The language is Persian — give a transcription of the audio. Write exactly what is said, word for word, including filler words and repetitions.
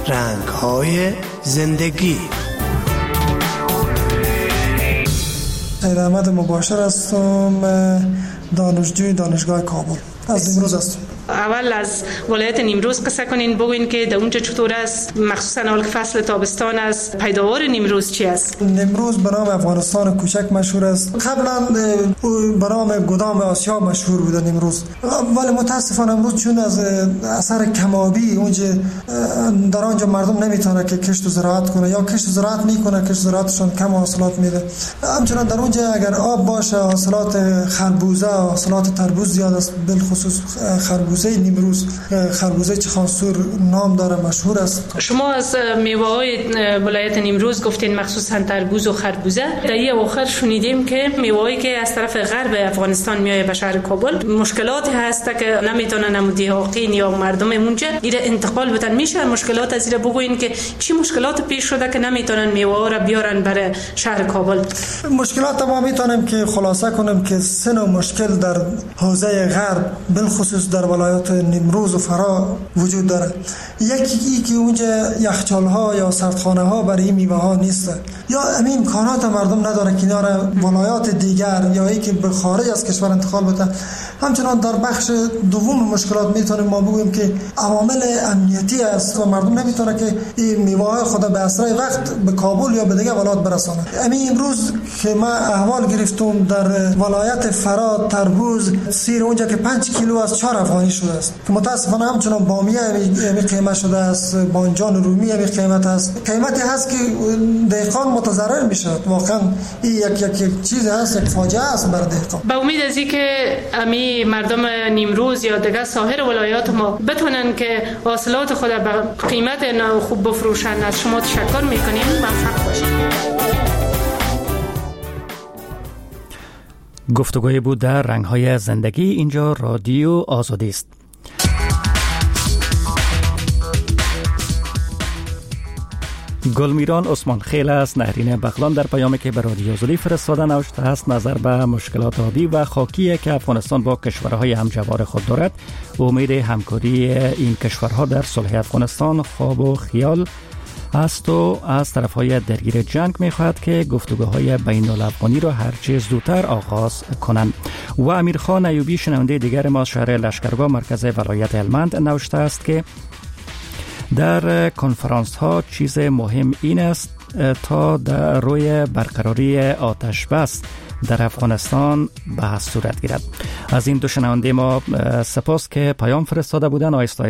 رنگ‌های زندگی. سید احمد مباشر هستم، دانشجوی دانشگاه کابل. از نیمروز هستم. اول از ولایت نیمروز قصه کنین، بگوین که در اونجا چطور است، مخصوصا اول که فصل تابستان است. پیداوار نیمروز چی است؟ نیمروز به نام افغانستان کوچک مشهور است. قبلا به نام گدام آسیا مشهور بود نیمروز، ولی متاسفانه امروز چون از اثر کمابی اونجا در آنجا مردم نمیتونه که کشت و زراعت کنه، یا کشت و زراعت میکنه کشت و زراعتشون کم حاصلات میده. همچنین در اونجا اگر آب باشه حاصلات خربوزه، حاصلات تربوز زیاد است، بالخصوص خربوزه نیمروز. خربوزه چخانسور نام داره، مشهور است. شما از میوه‌های ولایت نیمروز گفتین مخصوصا تربوز و خربوزه. در این اواخر شنیدیم که میوه‌ای که از طرف غرب افغانستان میاد به شهر کابل مشکلاتی هست که نمیتونن مدیحاقین یا مردم اونجا گیر انتقال بدن. میشه مشکلات از این بگوین که چی مشکلات پیش شده که نمیتونن میوه‌ها را بیارن برای شهر کابل؟ مشکلات ما میتونیم که خلاصه کنیم که سه نوع مشکل در حوزه غرب بالخصوص در ولایت نیمروز و فرا وجود داره. یکی ای که اونجا یخچال‌ها یا سردخانه ها برای این میوه ها نیست، یا همین امکانات مردم نداره که اینا را ولایات دیگر یا ای که به خارج از کشور انتقال بده. همچنان در بخش دوم مشکلات میتونیم ما بگوییم که عوامل امنیتی است و مردم نمیتونه که این میوه های خود به اسرع وقت به کابل یا به دیگر ولایات برسانه. همین امروز که ما احوال گرفتم در ولایت فرا تربوز سیر اونجا که پنج کیلو از چهار افغانی شده است، که متاسفانه همچنان بامیه می قیمت شده است، بانجان رومی می قیمت است. قیمتی هست که دهقان متضرر میشه. واقعا این یک یک یک چیز هست، یک فاجعه است برای دهقان. با امید از اینکه امی مردم نیمروز یا دیگر سایر ولایات ما بتونن که حاصلات خود به قیمت خوب بفروشن، از شما تشکر میکنیم. موفق باشید. گفتگوی بود در رنگ‌های زندگی. اینجا رادیو آزادی است. گلمیران عثمان خیل است نهرین بغلان در پیامی که به رادیو آزادی فرستاده نوشته است نظر به مشکلات آبی و خاکی که افغانستان با کشورهای همجوار خود دارد، امید همکاری این کشورها در صلح افغانستان خواب و خیال است و از طرفهای درگیر جنگ می‌خواهد که گفتگوهای بین الافغانی را هر چه زودتر آغاز کنند. و امیرخان ایوبی شنونده دیگر ما شهر لشکرگاه مرکز ولایت هلمند نوشته است که در کنفرانس ها چیز مهم این است تا در روی برقراری آتش بس در افغانستان بحث صورت گیرد. از این دو شنونده ما سپاس که پیام فرستاده بودند. آیسته